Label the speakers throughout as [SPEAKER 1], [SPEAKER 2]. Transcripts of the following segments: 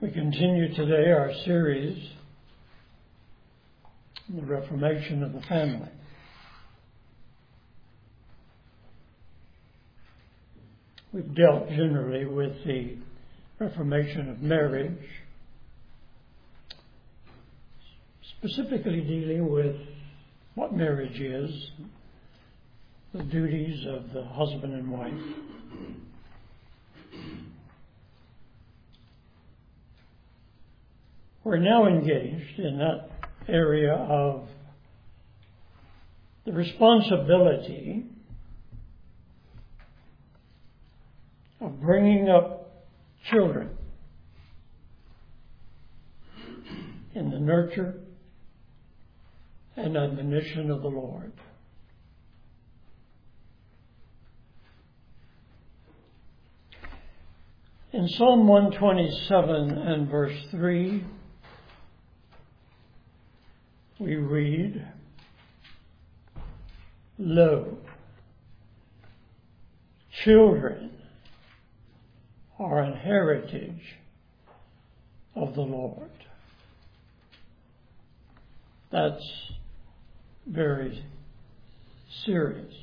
[SPEAKER 1] We continue today our series on the Reformation of the family. We've dealt generally with the Reformation of marriage, specifically dealing with what marriage is, the duties of the husband and wife. We're now engaged in that area of the responsibility of bringing up children in the nurture and admonition of the Lord. In Psalm 127 and verse 3, we read, "Lo, children are an heritage of the Lord." That's very serious.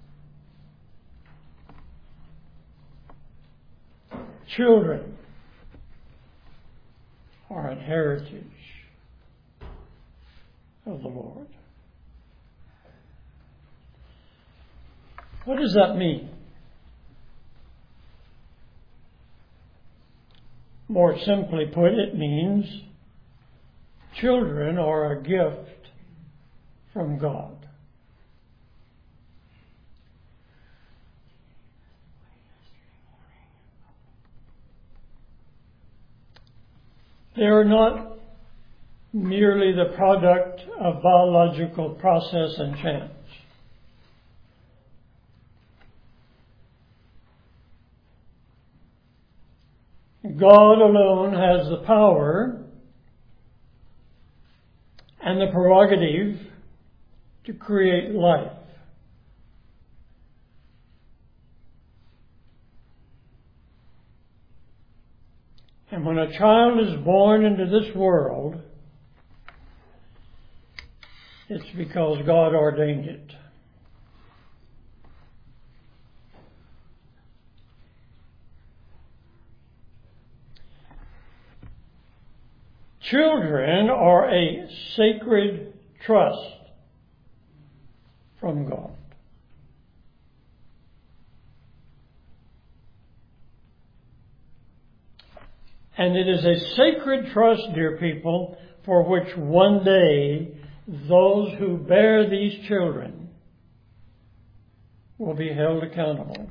[SPEAKER 1] Children are an heritage of the Lord. What does that mean? More simply put, it means children are a gift from God. They are not merely the product of biological process and chance. God alone has the power and the prerogative to create life. And when a child is born into this world, it's because God ordained it. Children are a sacred trust from God. And it is a sacred trust, dear people, for which one day those who bear these children will be held accountable.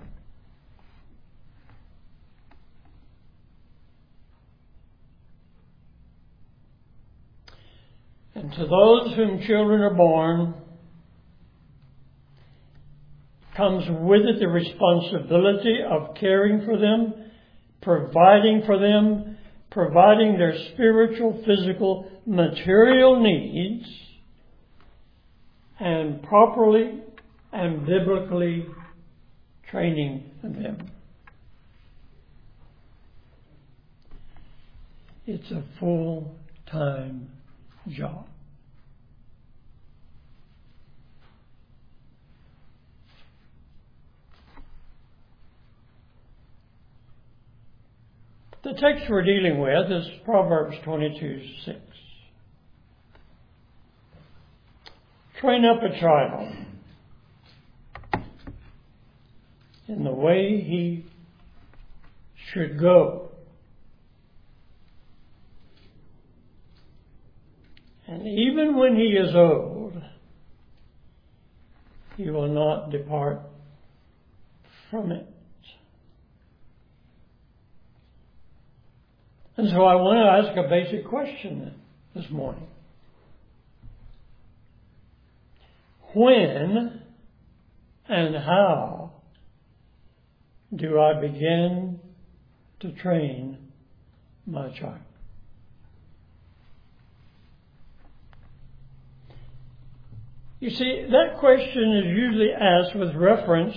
[SPEAKER 1] And to those whom children are born comes with it the responsibility of caring for them, providing for them, providing their spiritual, physical, material needs, and properly and biblically training them. It's a full-time job. The text we're dealing with is Proverbs 22:6. Train up a child in the way he should go, and even when he is old, he will not depart from it. And so I want to ask a basic question this morning. When and how do I begin to train my child? You see, that question is usually asked with reference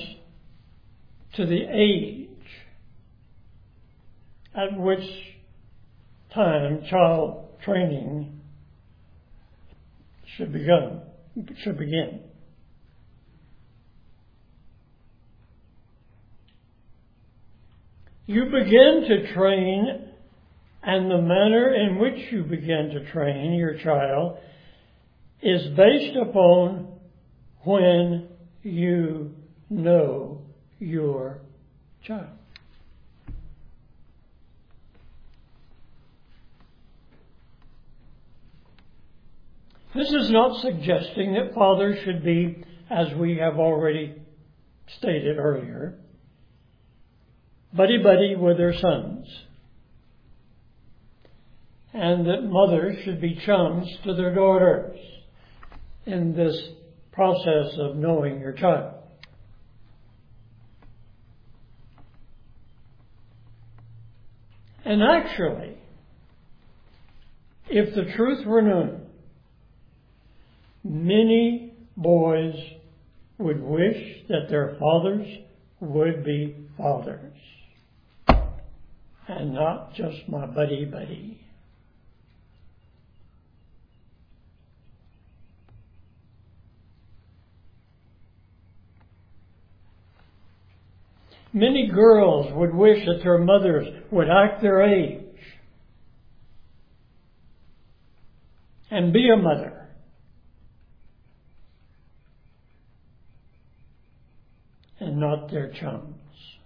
[SPEAKER 1] to the age at which time child training should begin. You begin to train, and the manner in which you begin to train your child is based upon when you know your child. This is not suggesting that fathers should be, as we have already stated earlier, buddy-buddy with their sons, and that mothers should be chums to their daughters in this process of knowing your child. And actually, if the truth were known, many boys would wish that their fathers would be fathers and not just my buddy-buddy. Many girls would wish that their mothers would act their age and be a mother. And not their chums.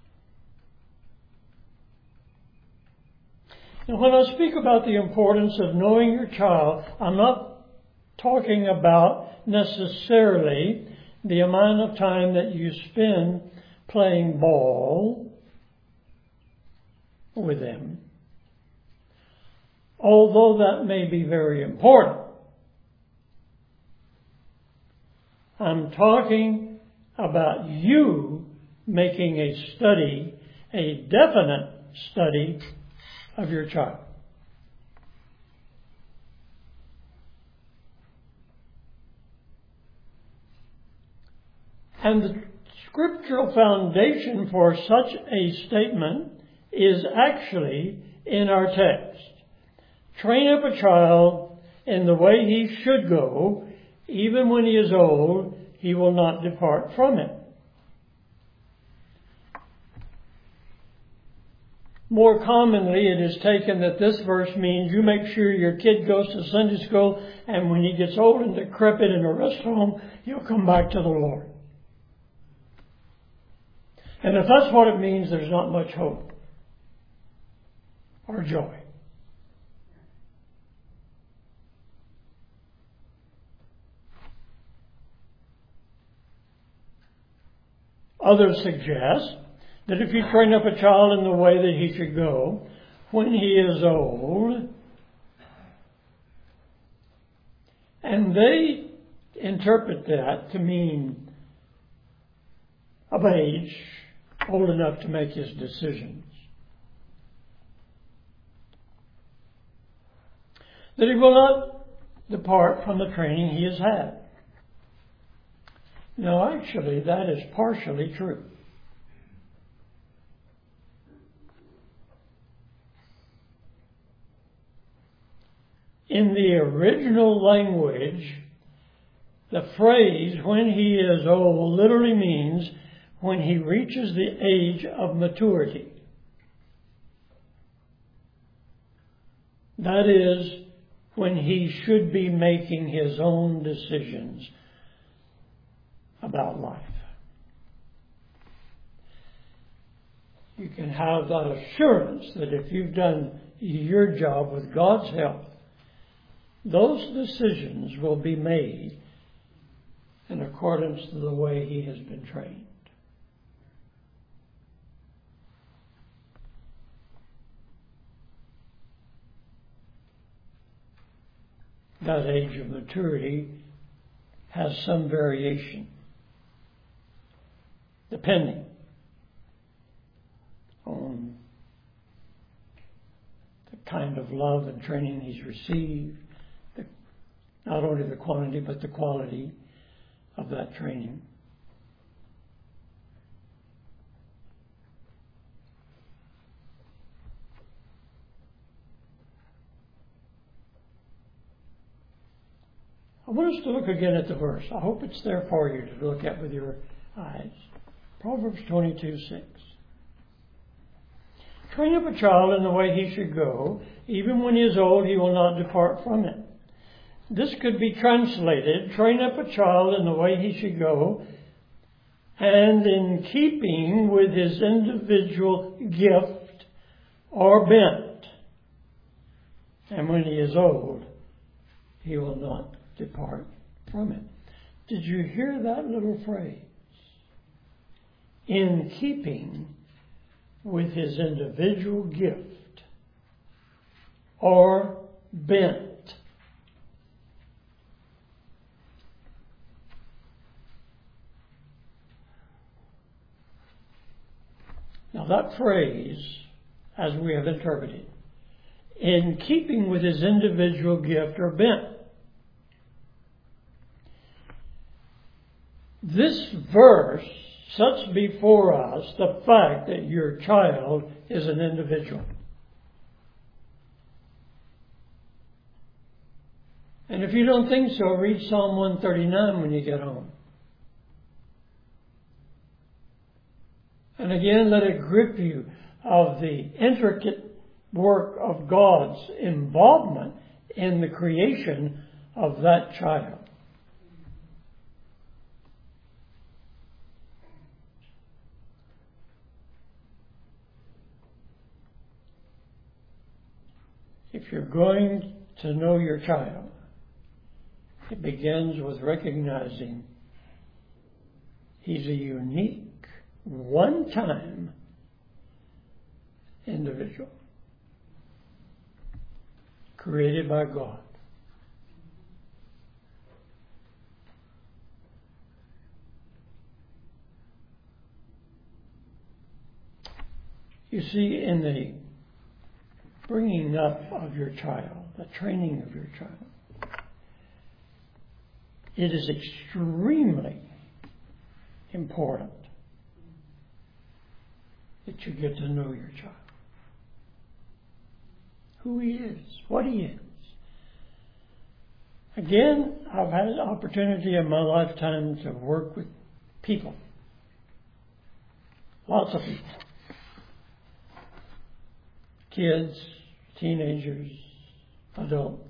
[SPEAKER 1] And when I speak about the importance of knowing your child, I'm not talking about necessarily the amount of time that you spend playing ball with them, although that may be very important. I'm talking about you making a study, a definite study of your child. And the scriptural foundation for such a statement is actually in our text. Train up a child in the way he should go, even when he is old, he will not depart from it. More commonly, it is taken that this verse means you make sure your kid goes to Sunday school, and when he gets old and decrepit in a rest home, he'll come back to the Lord. And if that's what it means, there's not much hope or joy. Others suggest that if you train up a child in the way that he should go, when he is old, and they interpret that to mean of age, old enough to make his decisions, that he will not depart from the training he has had. No, actually, that is partially true. In the original language, the phrase, when he is old, literally means when he reaches the age of maturity. That is, when he should be making his own decisions about life. You can have that assurance that if you've done your job with God's help, those decisions will be made in accordance to the way he has been trained. That age of maturity has some variation, depending on the kind of love and training he's received, not only the quantity but the quality of that training. I want us to look again at the verse. I hope it's there for you to look at with your eyes. Proverbs 22:6. Train up a child in the way he should go. Even when he is old, he will not depart from it. This could be translated, train up a child in the way he should go, and in keeping with his individual gift or bent. And when he is old, he will not depart from it. Did you hear that little phrase? In keeping with his individual gift or bent. Now that phrase, as we have interpreted, in keeping with his individual gift or bent. This verse sets before us the fact that your child is an individual. And if you don't think so, read Psalm 139 when you get home. And again, let it grip you of the intricate work of God's involvement in the creation of that child. If you're going to know your child, it begins with recognizing he's a unique, one-time individual created by God. You see, in the bringing up of your child, the training of your child, it is extremely important that you get to know your child. Who he is, what he is. Again, I've had an opportunity in my lifetime to work with people. Lots of people. Kids, teenagers, adults.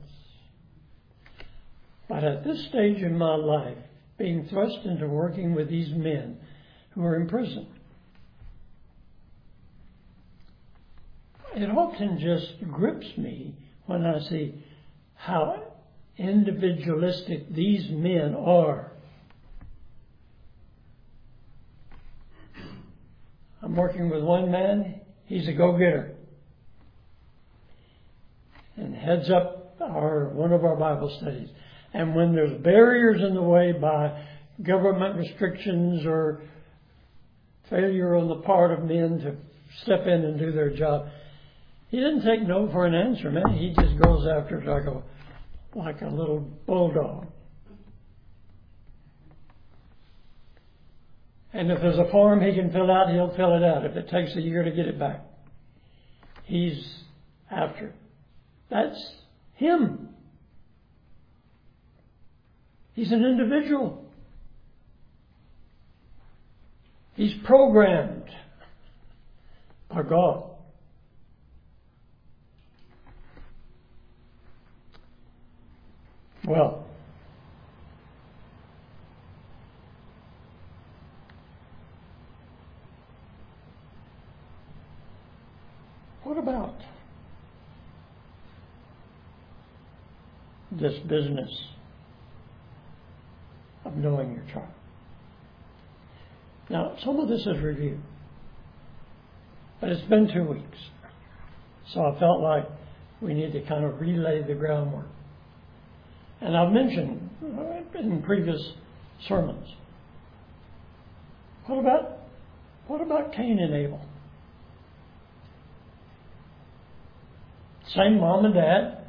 [SPEAKER 1] But at this stage in my life, being thrust into working with these men who are in prison, it often just grips me when I see how individualistic these men are. I'm working with one man, he's a go-getter, and heads up one of our Bible studies. And when there's barriers in the way by government restrictions or failure on the part of men to step in and do their job, he doesn't take no for an answer, man. He just goes after it like a little bulldog. And if there's a form he can fill out, he'll fill it out. If it takes a year to get it back, he's after it. That's him. He's an individual. He's programmed by God. Well, what about this business of knowing your child? Now, some of this is review, but it's been 2 weeks, so I felt like we need to kind of relay the groundwork. And I've mentioned in previous sermons, what about Cain and Abel? Same mom and dad,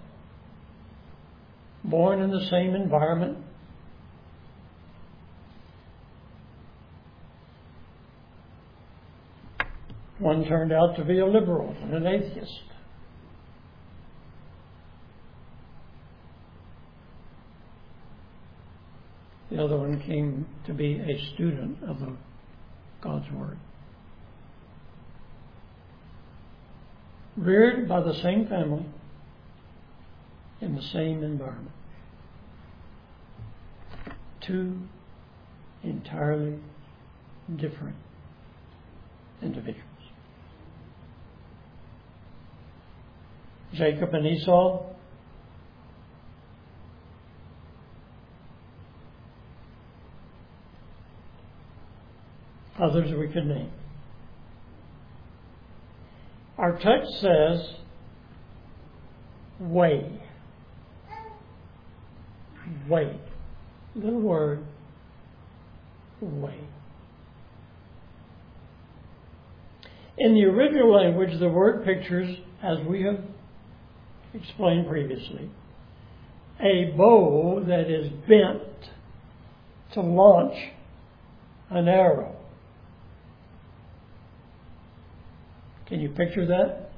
[SPEAKER 1] born in the same environment. One turned out to be a liberal and an atheist. The other one came to be a student of God's Word. Reared by the same family in the same environment. Two entirely different individuals. Jacob and Esau. Others we could name. Our text says, weigh. Weigh. Little word, weigh. In the original language, the word pictures, as we have explained previously, a bow that is bent to launch an arrow. Can you picture that?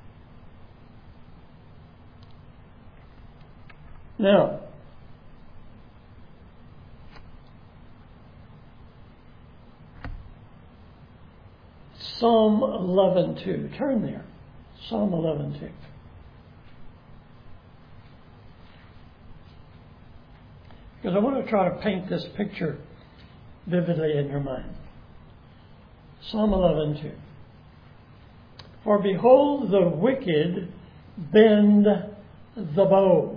[SPEAKER 1] Now, Psalm 11:2. Turn there. Psalm 11:2. Because I want to try to paint this picture vividly in your mind. Psalm 11:2. For behold, the wicked bend the bow.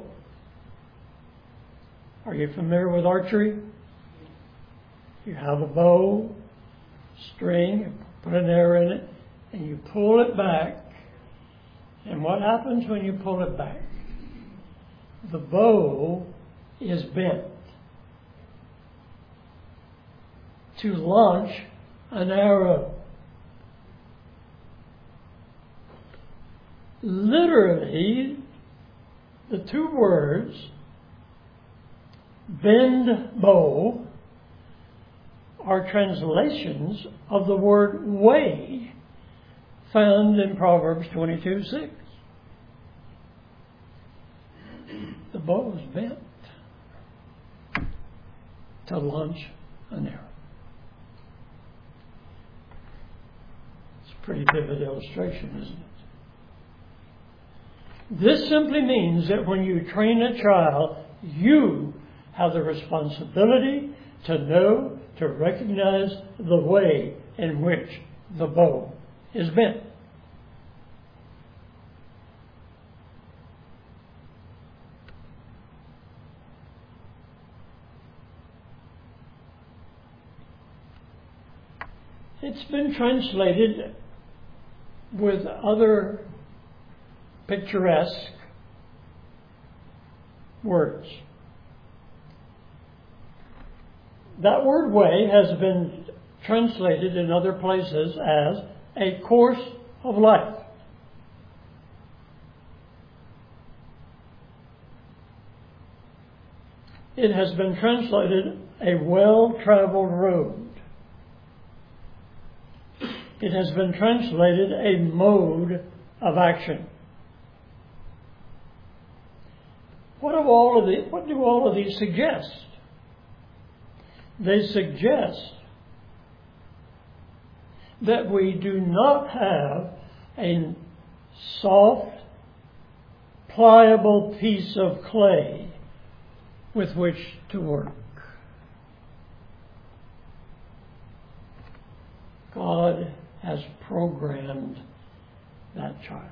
[SPEAKER 1] Are you familiar with archery? You have a bow, string, you put an arrow in it, and you pull it back. And what happens when you pull it back? The bow is bent to launch an arrow. Literally, the two words, bend bow, are translations of the word weigh found in Proverbs 22:6. The bow is bent to launch an arrow. It's a pretty vivid illustration, isn't it? This simply means that when you train a child, you have the responsibility to know, to recognize the way in which the bow is bent. It's been translated with other picturesque words. That word way has been translated in other places as a course of life. It has been translated a well-traveled road. It has been translated a mode of action. What do all of these suggest? They suggest that we do not have a soft, pliable piece of clay with which to work. God has programmed that child.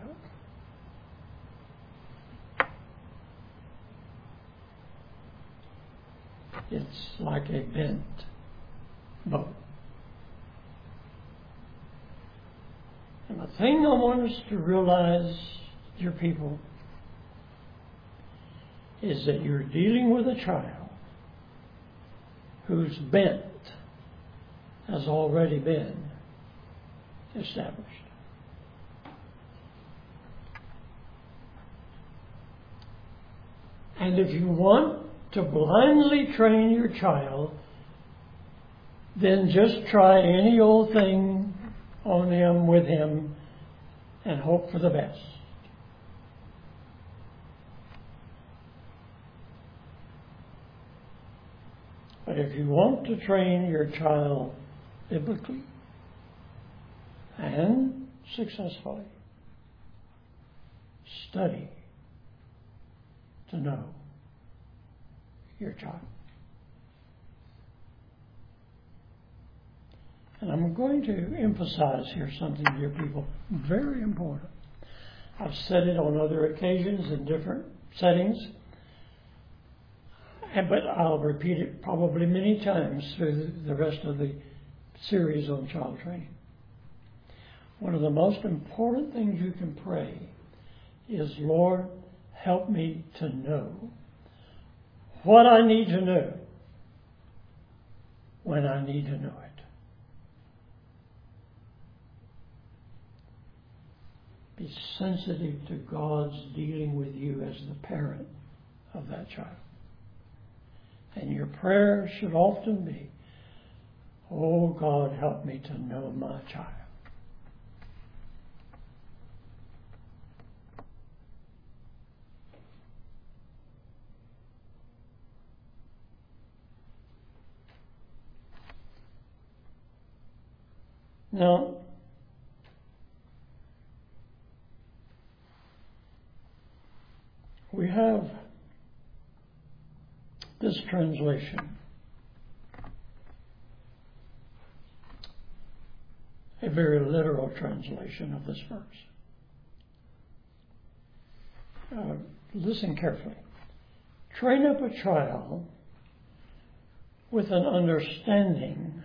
[SPEAKER 1] It's like a bent bow. And the thing I want us to realize, dear people, is that you're dealing with a child whose bent has already been established. And if you want to blindly train your child, then just try any old thing on him, with him, and hope for the best. But if you want to train your child biblically and successfully, study to know your child. And I'm going to emphasize here something, dear people, very important. I've said it on other occasions in different settings, but I'll repeat it probably many times through the rest of the series on child training. One of the most important things you can pray is, Lord, help me to know what I need to know when I need to know it. Be sensitive to God's dealing with you as the parent of that child. And your prayer should often be, oh God, help me to know my child. Now, we have this translation, a very literal translation of this verse. Listen carefully. Train up a child with an understanding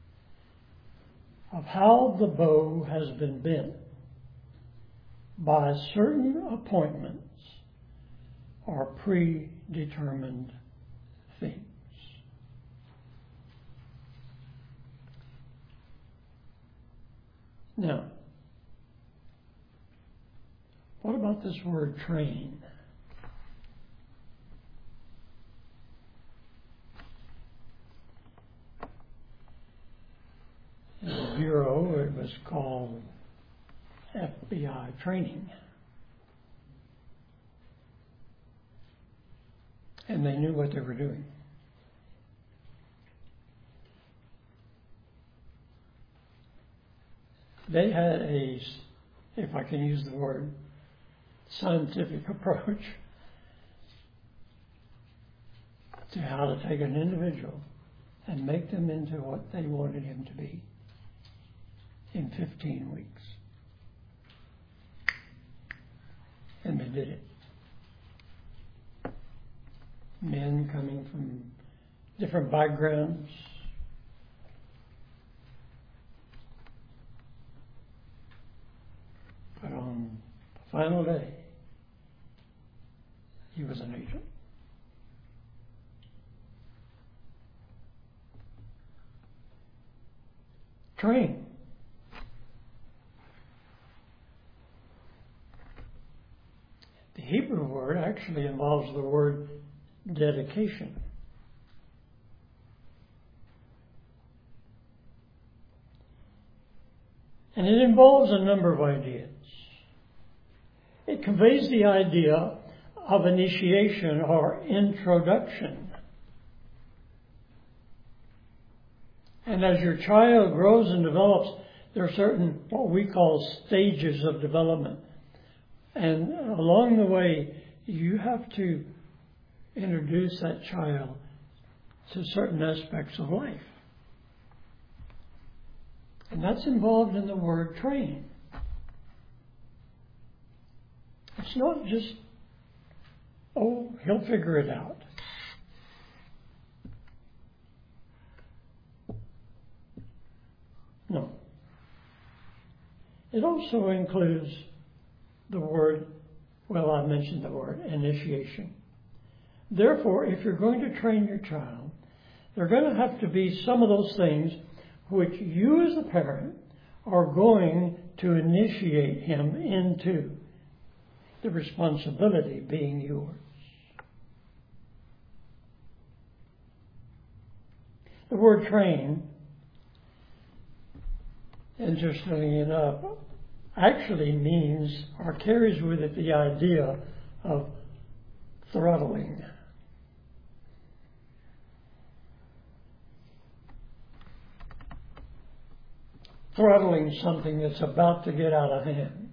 [SPEAKER 1] of how the bow has been bent by certain appointments or predetermined things. Now, what about this word train? In the Bureau, it was called FBI training. And they knew what they were doing. They had a, if I can use the word, scientific approach to how to take an individual and make them into what they wanted him to be in 15 weeks. And they did it. Men coming from different backgrounds, but on the final day, he was an agent. Train. The Hebrew word actually involves the word dedication. And it involves a number of ideas. It conveys the idea of initiation or introduction. And as your child grows and develops, there are certain what we call stages of development. And along the way, you have to introduce that child to certain aspects of life. And that's involved in the word train. It's not just, oh, he'll figure it out. No. It also includes the word, well, I mentioned the word initiation. Therefore, if you're going to train your child, there are going to have to be some of those things which you as a parent are going to initiate him into, the responsibility being yours. The word train, interestingly enough, actually means or carries with it the idea of throttling. throttling something that's about to get out of hand.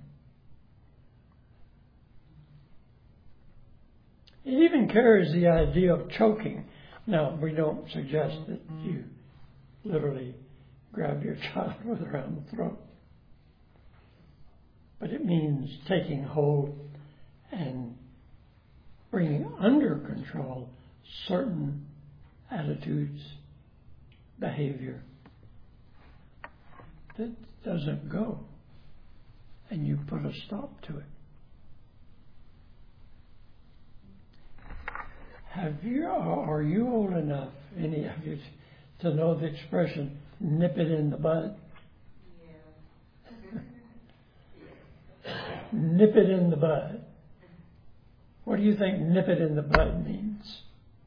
[SPEAKER 1] It even carries the idea of choking. Now, we don't suggest that you literally grab your child around the throat. But it means taking hold and bringing under control certain attitudes, behavior that doesn't go, and you put a stop to it. Are you old enough, any of you, to know the expression, nip it in the bud? Yeah. Nip it in the bud. What do you think nip it in the bud means?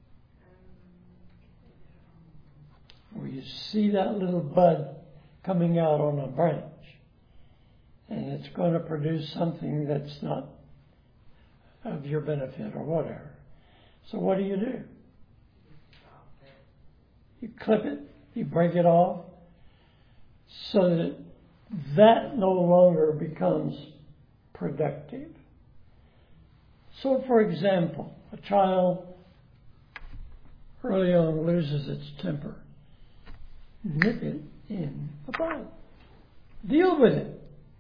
[SPEAKER 1] Well, you see that little bud coming out on a branch, and it's going to produce something that's not of your benefit or whatever. So what do? You clip it, you break it off, so that that no longer becomes productive. So, for example, a child early on loses its temper. Nip it in the bud. Deal with it.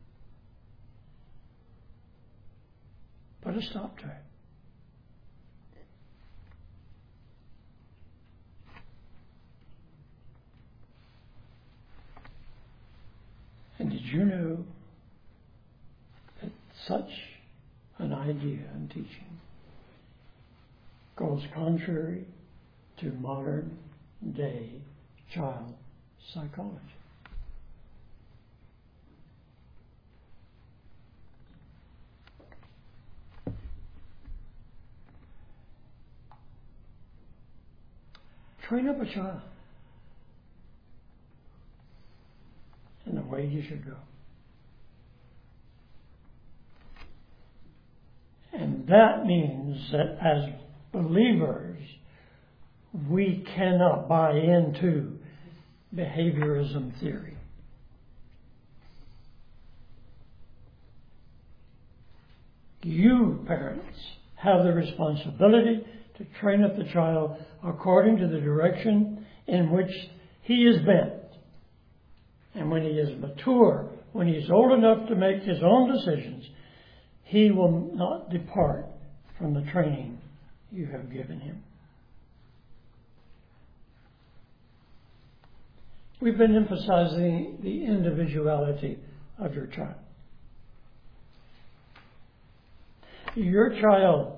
[SPEAKER 1] Put a stop to it. And did you know that such an idea and teaching goes contrary to modern day child psychology? Train up a child in the way he should go. And that means that as believers, we cannot buy into behaviorism theory. You, parents, have the responsibility to train up the child according to the direction in which he is bent. And when he is mature, when he is old enough to make his own decisions, he will not depart from the training you have given him. We've been emphasizing the individuality of your child. Your child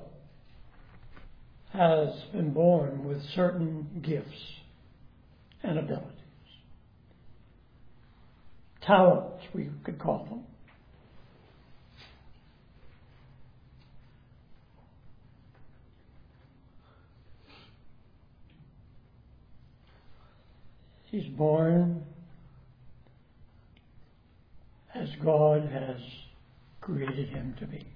[SPEAKER 1] has been born with certain gifts and abilities. Talents, we could call them. He's born as God has created him to be.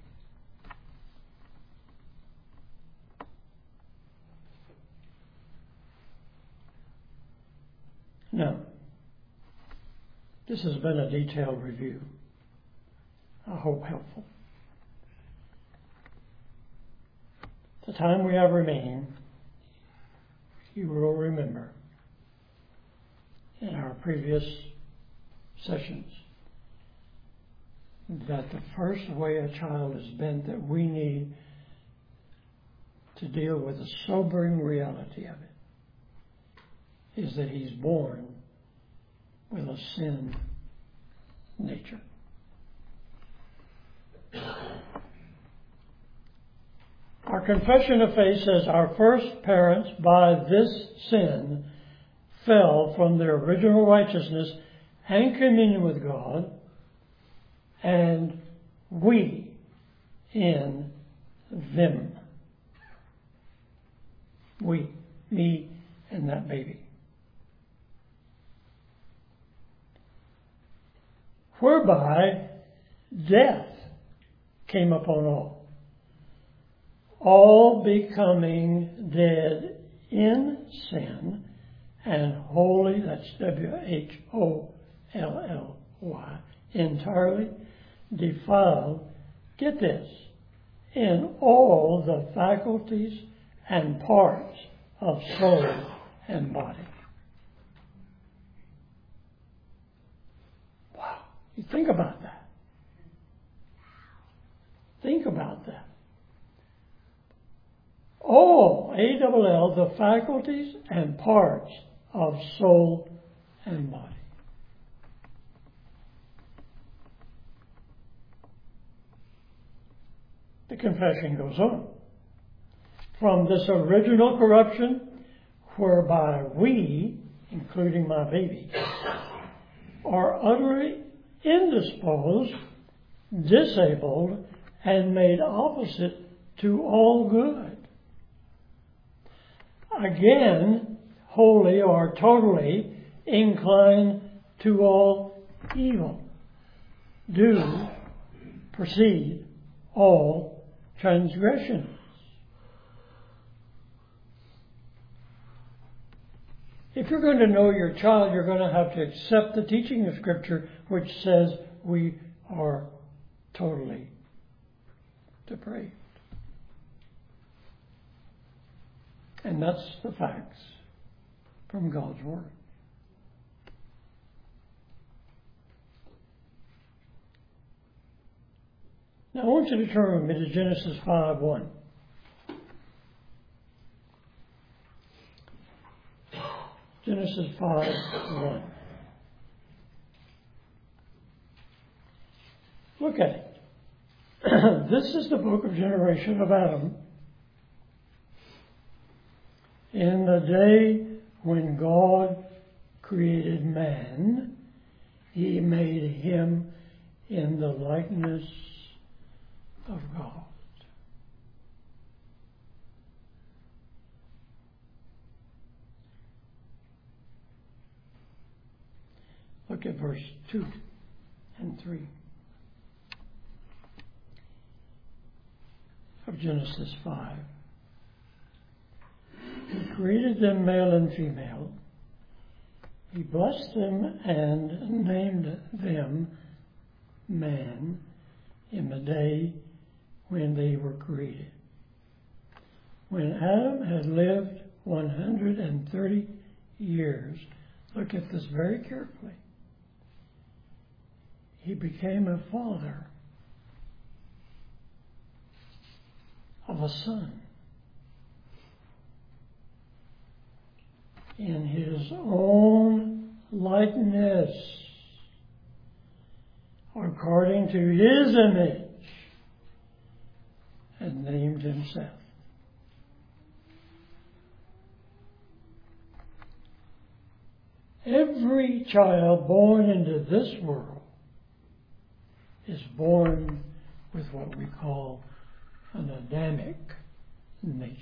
[SPEAKER 1] Now, this has been a detailed review. I hope helpful. The time we have remaining, you will remember in our previous sessions that the first way a child is bent that we need to deal with the sobering reality of it is that he's born with a sin nature. Our confession of faith says our first parents by this sin fell from their original righteousness and communion with God, and we in them. We, me, and that baby. Whereby death came upon all becoming dead in sin and holy, that's WHOLLY, Why? Entirely defiled, get this, in all the faculties and parts of soul and body. Wow. You think about that. Think about that. All, A-double-L, the faculties and parts of soul and body. The confession goes on. From this original corruption, whereby we, including my baby, are utterly indisposed, disabled, and made opposite to all good. Again, wholly or totally inclined to all evil. Do proceed all transgressions. If you're going to know your child, you're going to have to accept the teaching of Scripture, which says we are totally depraved. And that's the facts from God's Word. Now I want you to turn with me to Genesis 5:1. Genesis 5:1. Look at it. This is the book of generation of Adam. In the day when God created man, He made him in the likeness of God. Look at verse 2 and 3 of Genesis 5. He created them male and female. He blessed them and named them man in the day when they were created. When Adam had lived 130 years, look at this very carefully, he became a father of a son in his own likeness, according to his image, and named himself. Every child born into this world is born with what we call an Adamic nature.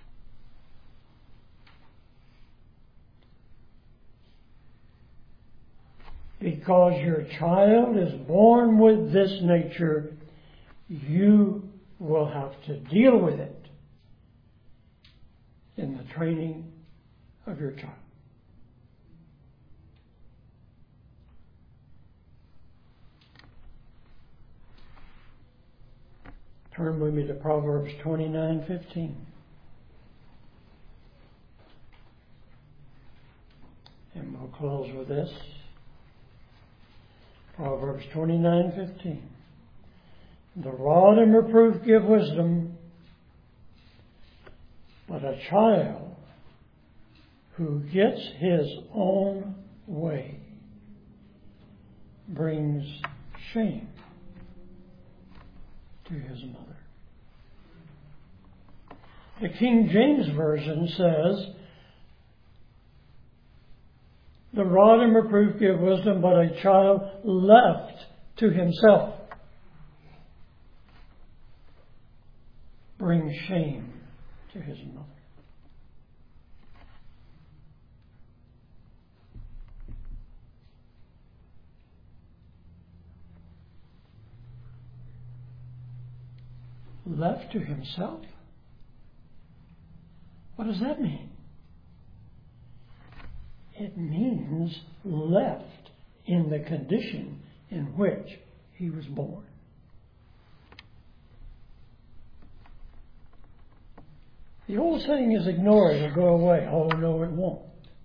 [SPEAKER 1] Because your child is born with this nature, you will have to deal with it in the training of your child. Turn with me to Proverbs 29:15. And we'll close with this. Proverbs 29:15. The rod and reproof give wisdom, but a child who gets his own way brings shame to his mother. The King James Version says, the rod and reproof give wisdom, but a child left to himself brings shame to his mother. Left to himself? What does that mean? It means left in the condition in which he was born. The old saying is ignore it or go away. Oh, no, it won't.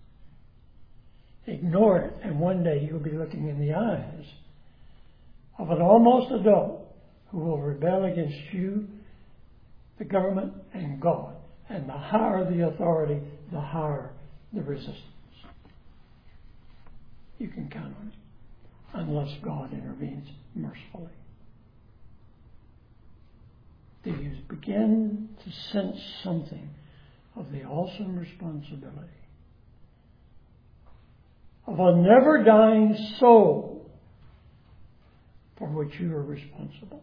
[SPEAKER 1] Ignore it, and one day you'll be looking in the eyes of an almost adult who will rebel against you, the government, and God. And the higher the authority, the higher the resistance. You can count on it, unless God intervenes mercifully. Do you begin to sense something of the awesome responsibility of a never-dying soul for which you are responsible?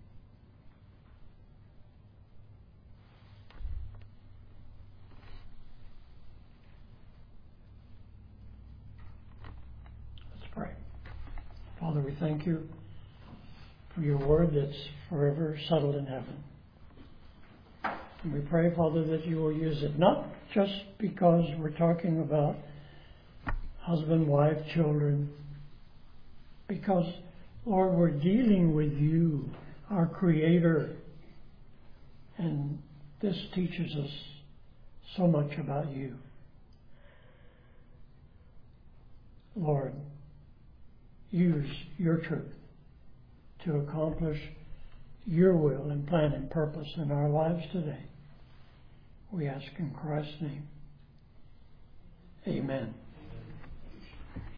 [SPEAKER 1] Let's pray. Father, we thank you for your word that's forever settled in heaven. And we pray, Father, that you will use it not just because we're talking about husband, wife, children, because, Lord, we're dealing with you, our Creator, and this teaches us so much about you. Lord, use your truth to accomplish your will and plan and purpose in our lives today. We ask in Christ's name. Amen.